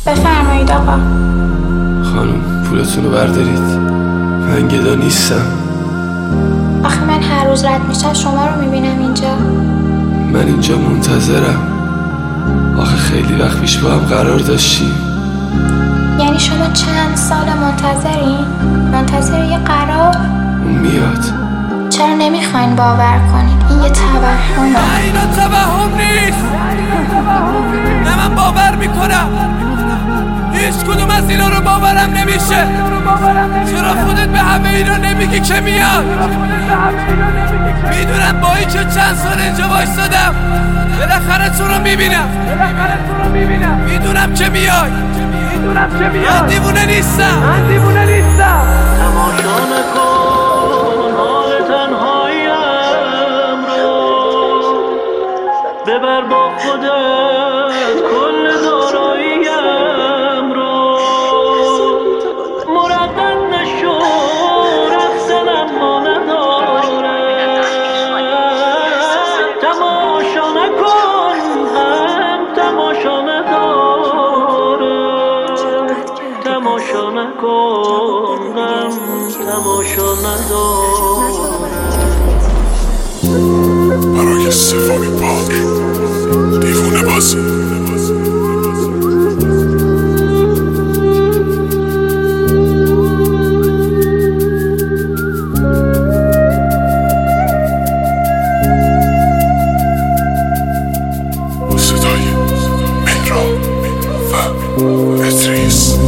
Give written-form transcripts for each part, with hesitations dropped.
بفرمایید آقا. خانم پولتون رو بردارید، من گدا نیستم. آخه من هر روز رد میشم شما رو میبینم اینجا. من اینجا منتظرم. آخه خیلی وقت پیش با هم قرار داشتیم. یعنی شما چند سال منتظرین؟ منتظر یه قرار؟ اون میاد. چرا نمیخواین باور کنید؟ این یه توهمه. نه اینا توهم نیست، نه من باور میکنم. هیچ کدوم از اینا رو باورم نمیشه. چرا خودت به همه اینا نمیگی که میاد؟ میدونم با این که چند سال اینجا وایستادم بالاخره تو رو میبینم. میدونم که میای. من دیوونه نیستم. تماشا نکن حال تنهاییم رو، ببر با خودت کل داراییم رو، مردد نشو رفتن اما نداره. تماشا نکن هم تماشا نداره. تماشا نکن غم تماشا نداره. برای سومی بار دیوونه بازی. صدای مهران و ادریس.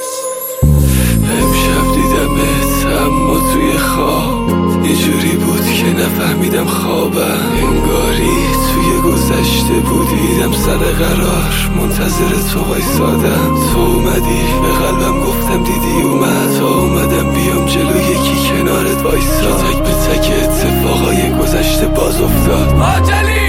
امشب دیدمت اما توی خواب یه جوری بود که نفهمیدم خوابم. انگاری توی گذشته بودیدم سر قرار منتظر تو وایسادم. تو اومدی به قلبم گفتم دیدی اومد. تا اومدم بیام جلو یکی کنارت وایسا. تک به تک اتفاقای گذشته باز افتاد. آجلی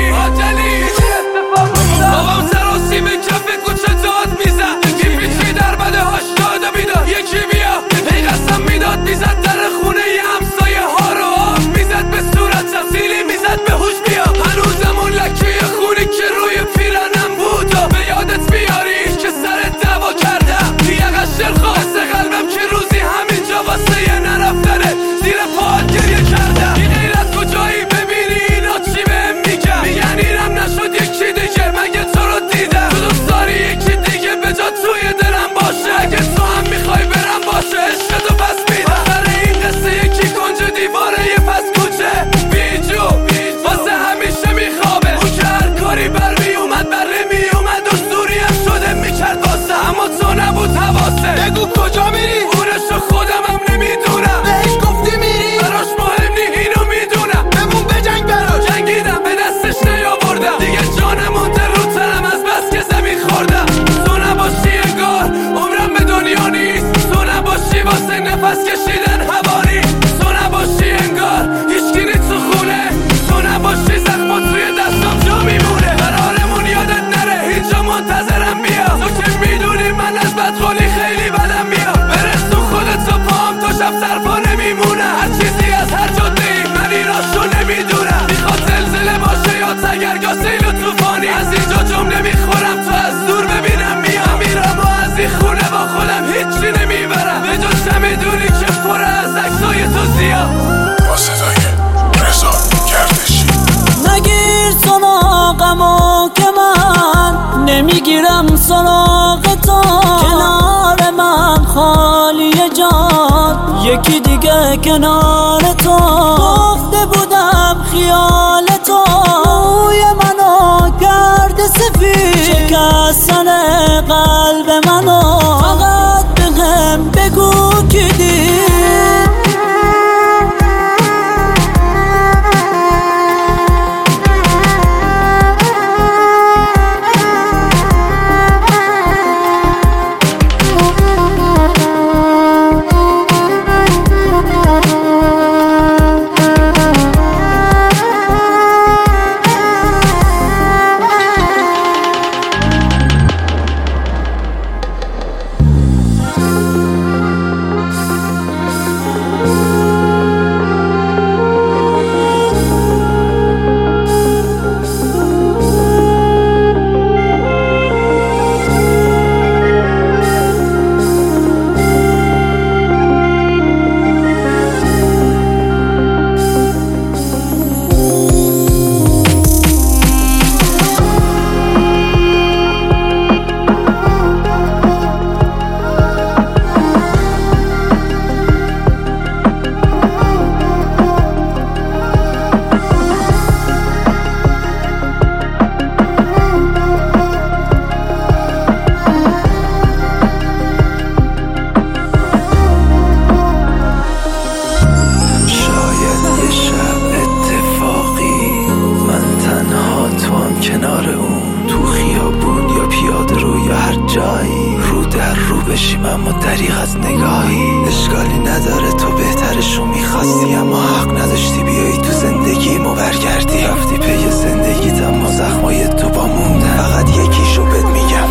بابام سراسی به کف کوچه داد میزد. پیچی در بده هاشتاد بیداد. یکی بیا ای قسم میداد میزد در خونه ی همسایه ها رو آب میزد به صورت سیلی میزد به هوش بیا. هنوزم اون لکه خونی که روی پیرنم بود و به یادت بیاری که سر دعوا کردم. یه قشر خواست قلبم که روزی همینجا واسه یه نرفتنه زیر پاهات گریه کردم. این غیرت کجایی ببینی اینا چی بهم میگن؟ میگن اینم نشد یکی دیگه مگه تو رو دیدم. تو دوست داری یکی دیگه به جا توی دلم باشه. اگه تو هم میخوای برم باشه عشقتو پس میدم. سر این قصه یکی کنج دیواره یه پس کوچه بیجو واسه همیشه میخوابه. اون که هر کاری بر میومد بر نمیومد و سوری هم شده میکرد واسه. اما تو نبود حواسه. بگو کجا میری؟ اونشو خودم هم نمیدونم. بهش گفتی میری؟ براش مهم نی اینو میدونم. بمون بجنگ براش. جنگیدم به دستش نیاوردم دیگه جانم مونده رو تنم از بس که زمین خوردم. تو نباشی انگار عمرم به دنیا نیست. تو نباشی واسه نفس کشیدن هوا نیست. تو نباشی انگار هیچکی نیست تو خونه. تو نباشی زخما توی دستم جا میمونه. قرارمون یادت نره اینجا منتظرم بیا. تو که میدونی من از بدخولی خیلی بدم میاد. برسون خودت و پام تو شب سرپا نمیمونه. هر چیزی از هر جاده ای من ایناشو نمیدونم. میخواد زلزله باشه یا تگرگاه سیل و توفانی. از اینجا جمله میخورم تو از دور ببینم میام. میرم و از این خونه با خودم هیچی نمیبرم به جز میدونی که پر از عکسای تو زیاد. با صدای رضا گردشی. نگیر سراغمو که من نمیگیرم سراغ تو. کنار من خالی جان یکی دیگه کنار تو. گفته بودم خیال تو روی منو کرده سفید. شکستن قلب منو فقط بهم بگو کی دید. بشیم اما دریغ از نگاهی. اشکالی نداره تو بهترشو میخواستی اما حق نداشتی بیایی تو زندگیم و برگردی. رفتی پی زندگیت اما زخمای تو با موندن. فقط یکیشو بهت میگم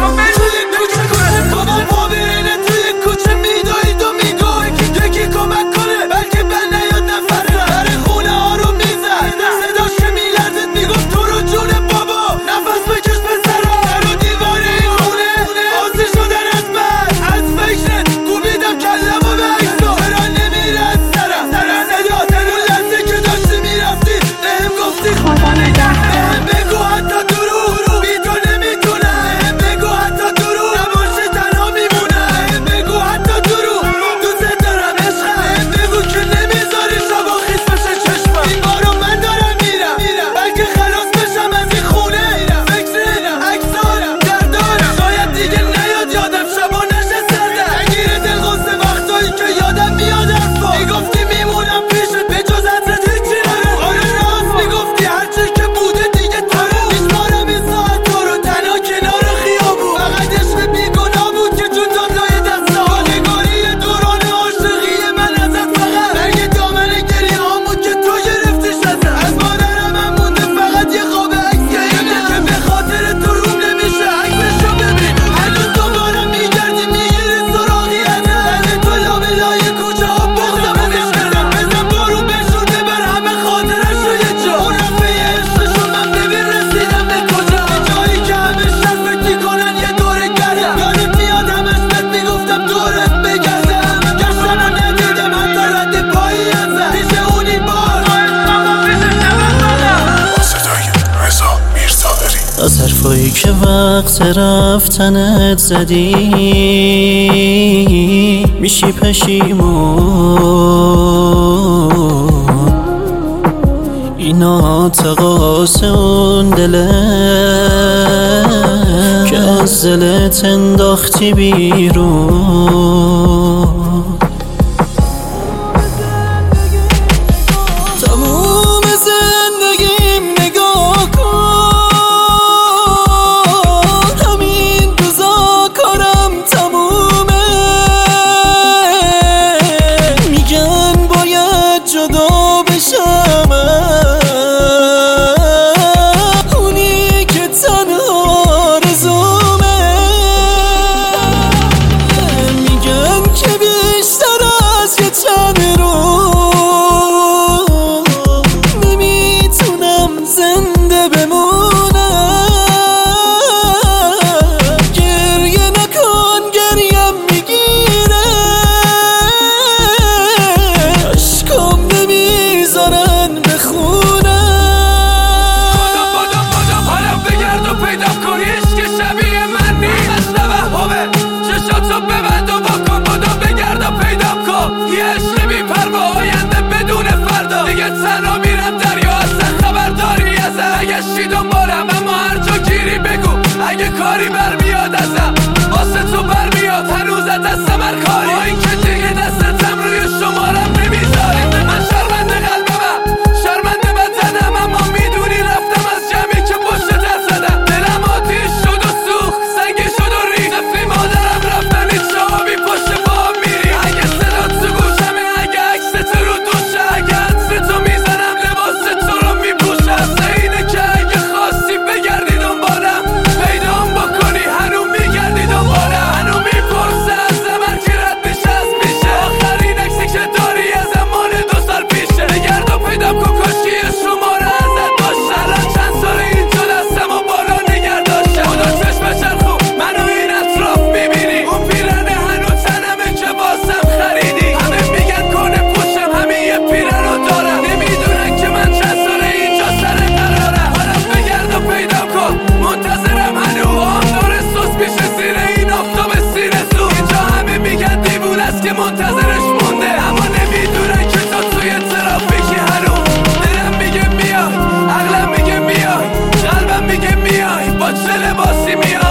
از حرفایی که وقت رفتنت زدی میشی پشیمون. اینا تقاس اون دله که از دلت انداختی بیرون. اگه کاری برمیاد ازم واسه تو برمیاد هنوزت دستم هر کاری. با این که دیگه دستتم روی شمارم نمیذاری. من شرمنده قلبمم شرمنده بدنم اما میدونی رفتم از جمعی که پشت در زدم. دلم آتیش شد و سوخت سنگی شد و ریخت. نفی مادرم رفتن این شابی پشت بام میری. اگه صدا تو گوشمه اگه عکست رو دوشه اگه عطر تو میزنم لباس تو رو میپوشم. اینه که اگه خواستی بگردی دنبالم پیدام بکنی هنو میگردی دنبالم. هنو میپرسه از زمان که رد میشه از میشه. آخرین عکسی که داری از زمان 2 سال پیشه. بگرد و پیدام کن کاشکی شماره ازت داشت. الان چند سال اینجا دستم و بالا نگر داشتم. خدا چشم چرخو منو این اطراف میبینی. اون پیرنه هنو تنمه که باسم خریدی. همه میگن کنه پوشم همین یه پیرن رو دارم. نمیدونن که من چند سال اینجا سر قرارم. حالا بگرد و پیدا کن منتظرم هنو. هم دور سوس میشه زیر این آفتاب سینه سو. اینجا همه میگن دیوون است که منتظرش مونده اما نمیدونن که تو توی ترافیکی هنو. دلم میگه میای عقلم میگه میای قلبم میگه میای با چه لباسی میای.